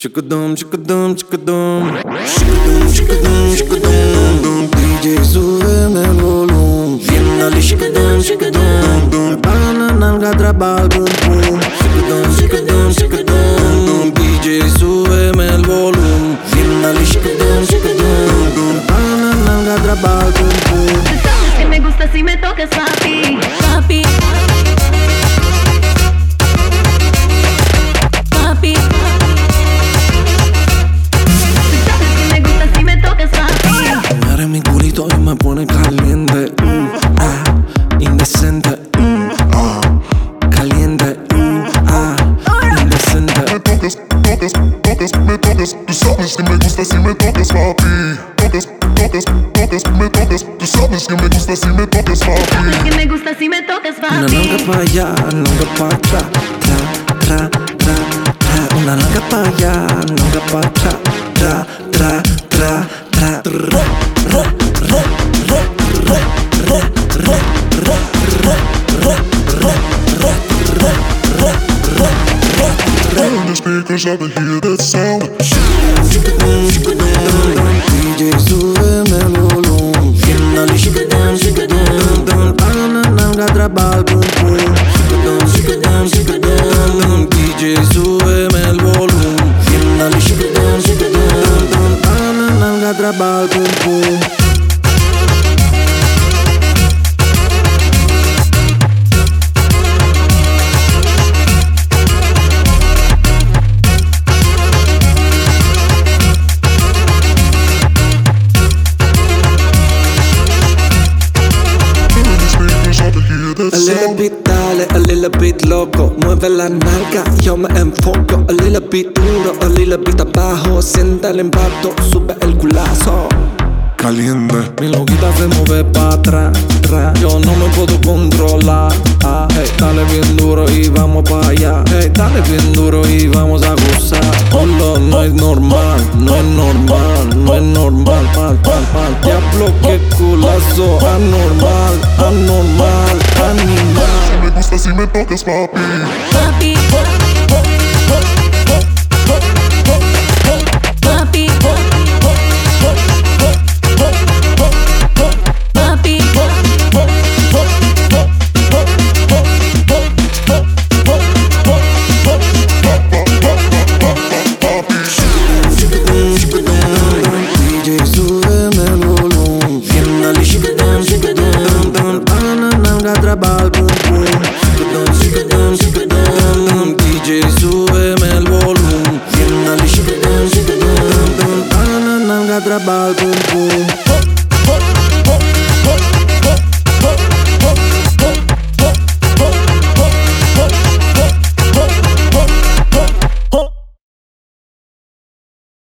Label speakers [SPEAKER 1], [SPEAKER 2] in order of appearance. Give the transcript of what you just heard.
[SPEAKER 1] Chicadum, chicadum, chicadum. Chicadum, chicadum, chicadum. DJ, súbeme el volumen. Bien, dale, chicadum, chicadum. Para la nalga, traba el pum pum. Chicadum, chicadum, chicadum. DJ, súbeme el volumen. Bien, dale, chicadum, chicadum. Para la nalga, traba el pum pum.
[SPEAKER 2] Tú sabes que me gusta si me tocas, papi. Papi. Papi.
[SPEAKER 1] Muere mi culito y me pone caliente, indecente, caliente, indecente.
[SPEAKER 3] Me tocas, tocas, tocas, me tocas. Tú sabes que me gusta si me tocas, papi. Tocas, tocas, tocas, me tocas. Tú sabes que me gusta si me tocas, papi.
[SPEAKER 2] Que me gusta si me tocas, papi.
[SPEAKER 1] Una nalga pa' allá, nalga pa' atrás, tra, tra, tra, tra. Una nalga pa' allá, nalga pa' atrás, tra, tra, tra, tra, tra.
[SPEAKER 3] Turn the speakers up and hear that sound.
[SPEAKER 1] DJ, súbeme el volumen. Bien, dale, chicadum, chicadum. Para la nalga, traba el pum pum. Chicadum, chicadum, chicadum. DJ, súbeme el volumen. Bien, dale, chicadum, chicadum. Para la nalga, traba el pum pum. A little bit dale, a little bit loco. Mueve la nalga, yo me enfoco. A little bit duro, a little bit abajo. Sienta el impacto, sube el culazo.
[SPEAKER 3] Caliente.
[SPEAKER 1] Mi loquita se mueve pa' atrás, tra. Yo no me puedo controlar. Hey, dale bien duro y vamos pa' allá. Hey, dale bien duro y vamos a gozar. Hola, no es normal, no es normal, no es normal. Mal. Diablo, qué culazo. Anormal, anormal, animal.
[SPEAKER 3] Me gusta si me tocas, papi.
[SPEAKER 2] Papi. Papi.
[SPEAKER 1] DJ, súbeme el volumen. Bien, dale, chicadum, chicadum. Para la nalga, traba el pum pum. Chicadum, chicadum, chicadum. DJ, súbeme el volumen. Bien, dale, chicadum, chicadum. Para la nalga, traba el pum pum.